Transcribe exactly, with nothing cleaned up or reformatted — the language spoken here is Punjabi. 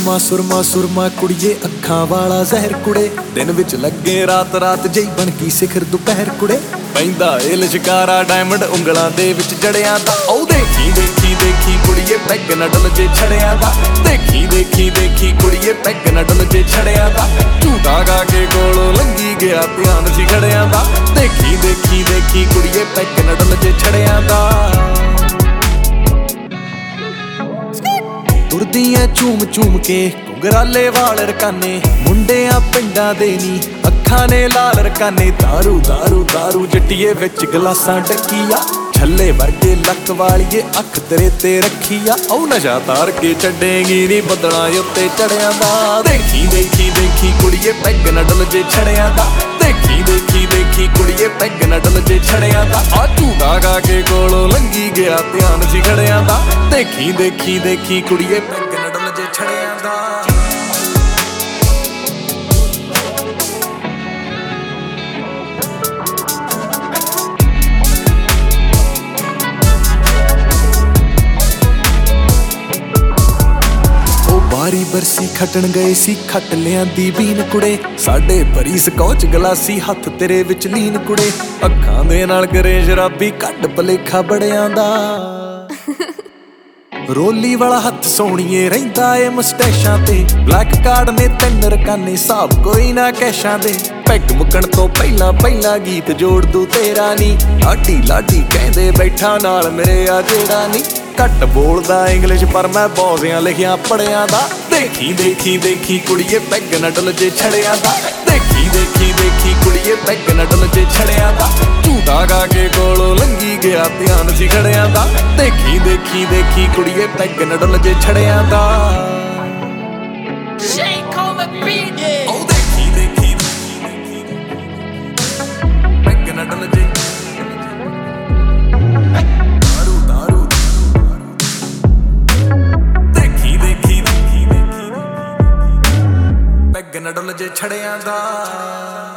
ਸੁਰਮਾ ਸੁਰਮਾ ਸੁਰਮਾ ਕੁੜੀਏ ਅੱਖਾਂ ਵਾਲਾ ਜ਼ਹਿਰ ਕੁੜੇ ਦਿਨ ਵਿੱਚ ਲੱਗੇ ਰਾਤ ਰਾਤ ਜਈ ਬਣ ਗਈ ਸਿਖਰ ਦੁਪਹਿਰ ਕੁੜੇ ਪੈਂਦਾ ਏ ਲਿਸ਼ਕਾਰਾ ਡਾਇਮੰਡ ਉਂਗਲਾਂ ਦੇ ਵਿੱਚ ਜੜਿਆਂ ਦਾ ਉਹ ਦੇਖੀ ਦੇਖੀ ਦੇਖੀ ਕੁੜੀਏ ਪੈਗ ਨਾ ਡੁੱਲ ਜੇ ਛੜਿਆਂ ਦਾ ਦੇਖੀ ਦੇਖੀ ਦੇਖੀ ਕੁੜੀਏ ਪੈਗ ਨਾ ਡੁੱਲ ਜੇ ਛੜਿਆਂ ਦਾ ਝੂਟਾ ਗਾ ਕੇ ਕੋਲੋਂ ਲੰਗੀ ਗਿਆ ਧਿਆਨ ਸੀ ਖੜਿਆਂ ਦਾ ਦੇਖੀ ਦੇਖੀ ਦੇਖੀ ਕੁੜੀਏ ਪੈਗ ਨਾ ਡੁੱਲ ਜੇ ਛੜਿਆਂ ਦਾ ਤੁਰਦੀਆਂ ਝੂਮ ਝੂਮ ਕੇ ਘੁੰਗਰਾਲੇ ਵਾਲ ਰਕਾਨੇ ਮੁੰਡਿਆਂ ਪਿੰਡਾਂ ਦੇ ਨੀ ਅੱਖਾਂ ਨੇ ਲਾਲ ਰਕਾਨੇ ਦਾਰੂ ਦਾਰੂ ਦਾਰੂ ਜੱਟੀਏ ਵਿੱਚ ਗਲਾਸਾਂ ਡੱਕੀਆ ਛੱਲੇ ਵਰਗੇ ਲੱਕ ਵਾਲੀਏ ਅੱਖ ਤੇਰੇ ਤੇ ਰੱਖੀਆ ਉਹ ਨਸ਼ਾ ਤਾਰ ਕੇ ਛੱਡੇਗੀ ਨੀ ਬੱਦਲਾਂ ਉੱਤੇ ਚੜਿਆਂ ਦਾ ਦੇਖੀ ਦੇਖੀ ਦੇਖੀ ਕੁੜੀਏ ਪੈਗ ਨਾ ਡੁੱਲ ਜੇ ਛੜਿਆਂ ਦਾ ਦੇਖੀ ਦੇਖੀ ਦੇਖੀ ਕੁੜੀਏ ਪੈਗ ਨਾ ਡੁੱਲ ਜੇ ਛੜਿਆਂ ਦਾ ਆ ਝੂਟਾ ਗਾ ਕੇ ਕੋਲੋਂ ਲੰਗੀ ਗਿਆ ਧਿਆਨ ਸੀ ਖੜਿਆਂ ਦਾ ਦੇਖੀ ਦੇਖੀ ਦੇਖੀ ਕੁੜੀਏ ਪੈਗ ਨਾ ਡੁੱਲ ਜੇ ਛੜਿਆਂ ਦਾ ਬਾਰੀ ਬਰਸੀ ਖੱਟਣ ਗਏ ਸੀ ਖੱਟ ਲਿਆਂਦੀ ਬੀਨ ਕੁੜੇ ਸਾਡੇ ਭਰੀ ਸਕੌਚ ਗਲਾਸੀ ਹੱਥ ਤੇਰੇ ਵਿੱਚ ਲੀਨ ਕੁੜੇ ਅੱਖਾਂ ਦੇ ਨਾਲ ਕਰੇ ਸ਼ਰਾਬੀ ਕੱਢ ਭਲੇਖਾ ਬੜਿਆਂ ਦਾ ਰੋਲੀ ਵਾਲਾ ਹੱਥ ਸੋਹਣੀਏ ਰਹਿੰਦਾ ਏ ਮੁਸਟੈਸ਼ਾਂ ਤੇ ਬਲੈਕ ਕਾਰਡ ਨੇ ਤਿੰਨ ਰਕਾਨੇ ਹਿਸਾਬ ਕੋਈ ਨਾ ਕੈਸ਼ਾਂ ਦੇ ਪੈਗ ਮੁੱਕਣ ਤੋਂ ਪਹਿਲਾਂ ਪਹਿਲਾਂ ਗੀਤ ਜੋੜ ਦੂ ਤੇਰਾ ਨੀ ਲਾਡੀ ਲਾਡੀ ਕਹਿੰਦੇ ਬੈਠਾ ਨਾਲ ਮੇਰੇ ਆ ਜਿਹੜਾ ਨੀ ਘੱਟ ਬੋਲਦਾ ਇੰਗਲਿਸ਼ ਪਰ ਮੈਂ ਬੌਜ਼ਿਆਂ ਲਿਖਿਆ ਪੜਿਆਂ ਦਾ ਦੇਖੀ ਦੇਖੀ ਦੇਖੀ ਕੁੜੀਏ ਪੈਗ ਨਾ ਡੁੱਲ ਜੇ ਛੜਿਆਂ ਦਾ ਦੇਖੀ ਦੇਖੀ ਦੇਖੀ ਕੁੜੀਏ ਪੈਗ ਨਾ ਡੁੱਲ ਜੇ ਛੜਿਆਂ ਦਾ ਝੂਟਾ ਗਾ ਕੇ ਕੋਲੋਂ ਲੰਗੀ ਗਿਆ ਧਿਆਨ ਸੀ ਖੜਿਆਂ ਦਾ ਦੇਖੀ ਦੇਖੀ ਦੇਖੀ ਕੁੜੀਏ ਪੈਗ ਨਾ ਡੁੱਲ ਜੇ ਛੜਿਆਂ ਦਾ ਉਹ ਦੇਖੀ ਦੇਖੀ ਪੈਗ ਨਾ ਡੁੱਲ ਜੇ ਪੈਗ ਨਾ ਡੁੱਲ ਜੇ ਛੜਿਆਂ ਦਾ।